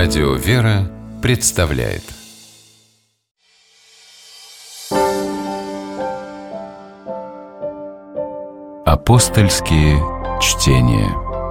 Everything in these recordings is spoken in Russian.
Радио «Вера» представляет Апостольские чтения.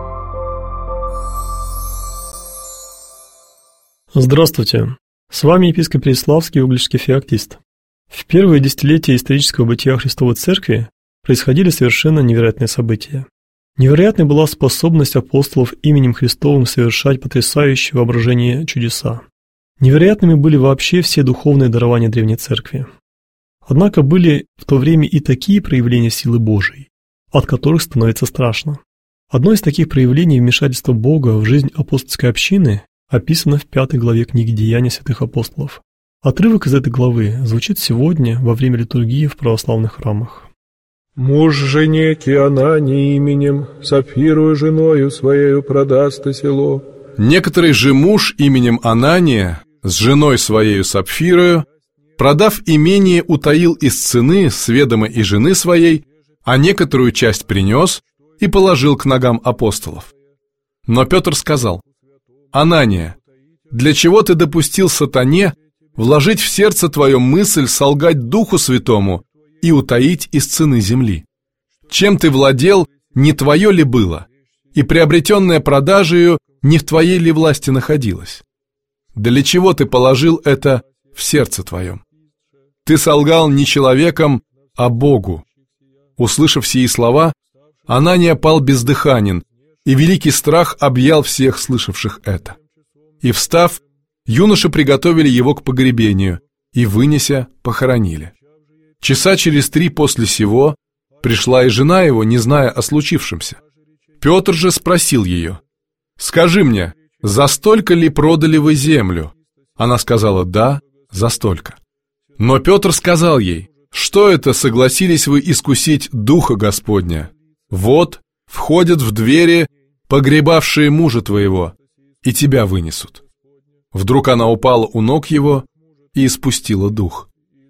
Здравствуйте! С вами епископ Переяславский, угличский феоктист. В первые десятилетия исторического бытия Христовой Церкви происходили совершенно невероятные события. Невероятной была способность апостолов именем Христовым совершать потрясающие воображение чудеса. Невероятными были вообще все духовные дарования Древней Церкви. Однако были в то время и такие проявления силы Божией, от которых становится страшно. Одно из таких проявлений вмешательства Бога в жизнь апостольской общины описано в 5 главе книги «Деяния святых апостолов». Отрывок из этой главы звучит сегодня во время литургии в православных храмах. «Муж же некий Анании именем Сапфирою женою своею продаст село». Некоторый же муж именем Анания с женой своею Сапфирою, продав имение, утаил из цены с ведома и жены своей, а некоторую часть принес и положил к ногам апостолов. Но Петр сказал: «Анания, для чего ты допустил сатане вложить в сердце твое мысль солгать Духу Святому и утаить из цены земли? Чем ты владел, не твое ли было, и приобретенная продажею не в твоей ли власти находилась? Для чего ты положил это в сердце твоем? Ты солгал не человеком, а Богу». Услышав сии слова, Анания пал бездыханен, и великий страх объял всех слышавших это. И встав, юноши приготовили его к погребению, и, вынеся, похоронили. Часа через 3 после сего пришла и жена его, не зная о случившемся. Петр же спросил ее: «Скажи мне, за столько ли продали вы землю?» Она сказала: «Да, за столько». Но Петр сказал ей: «Что это согласились вы искусить Духа Господня? Вот, входят в двери погребавшие мужа твоего, и тебя вынесут». Вдруг она упала у ног его и испустила дух.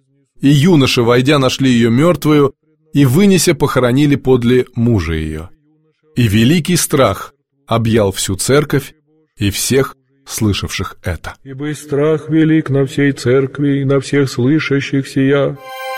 И юноши, войдя, нашли ее мертвую, и, вынеся, похоронили подле мужа ее. И великий страх объял всю церковь и всех слышавших это. «Ибо и страх велик на всей церкви и на всех слышащих сия».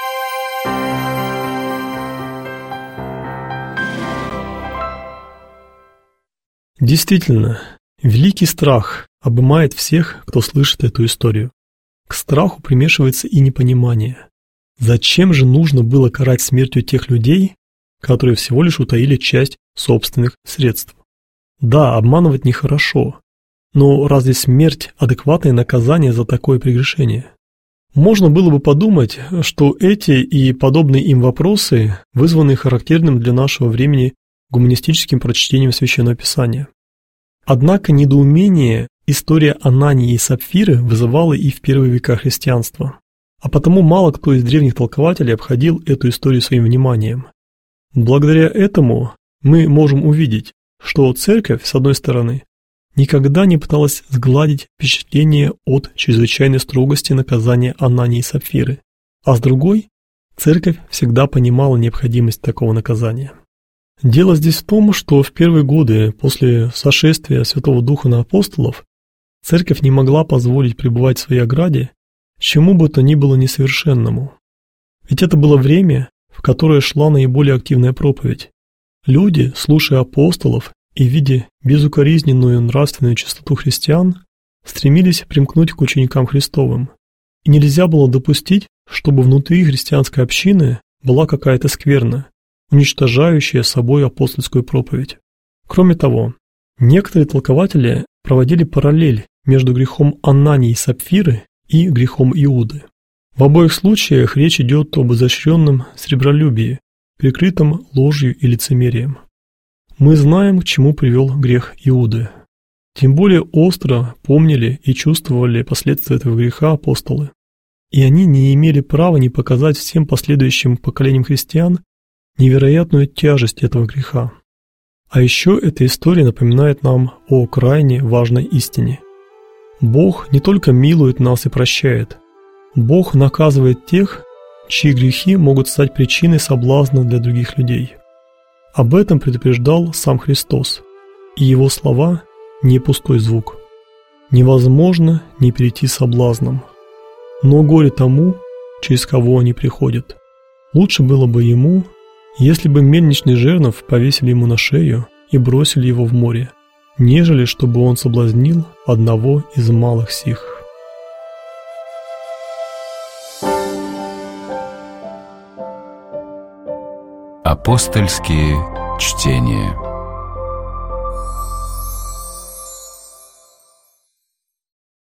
Действительно, великий страх обымает всех, кто слышит эту историю. К страху примешивается и непонимание. Зачем же нужно было карать смертью тех людей, которые всего лишь утаили часть собственных средств? Да, обманывать нехорошо, но разве смерть – адекватное наказание за такое прегрешение? Можно было бы подумать, что эти и подобные им вопросы вызваны характерным для нашего времени гуманистическим прочтением Священного Писания. Однако недоумение история Анании и Сапфиры вызывала и в первые века христианства, а потому мало кто из древних толкователей обходил эту историю своим вниманием. Благодаря этому мы можем увидеть, что Церковь, с одной стороны, никогда не пыталась сгладить впечатление от чрезвычайной строгости наказания Анании и Сапфиры, а с другой, Церковь всегда понимала необходимость такого наказания. Дело здесь в том, что в первые годы после сошествия Святого Духа на апостолов Церковь не могла позволить пребывать в своей ограде чему бы то ни было несовершенному. Ведь это было время, в которое шла наиболее активная проповедь. Люди, слушая апостолов и видя безукоризненную нравственную чистоту христиан, стремились примкнуть к ученикам Христовым. И нельзя было допустить, чтобы внутри христианской общины была какая-то скверна, уничтожающая собой апостольскую проповедь. Кроме того, некоторые толкователи проводили параллель между грехом Анании и Сапфиры и грехом Иуды. В обоих случаях речь идет об изощренном сребролюбии, прикрытом ложью и лицемерием. Мы знаем, к чему привел грех Иуды. Тем более остро помнили и чувствовали последствия этого греха апостолы. И они не имели права не показать всем последующим поколениям христиан невероятную тяжесть этого греха. А еще эта история напоминает нам о крайне важной истине. Бог не только милует нас и прощает. Бог наказывает тех, чьи грехи могут стать причиной соблазна для других людей. Об этом предупреждал сам Христос, и Его слова не пустой звук. невозможно не перейти соблазном. Но горе тому, через кого они приходят. Лучше было бы ему, если бы мельничный жернов повесили ему на шею и бросили его в море, нежели чтобы он соблазнил одного из малых сих. Апостольские чтения.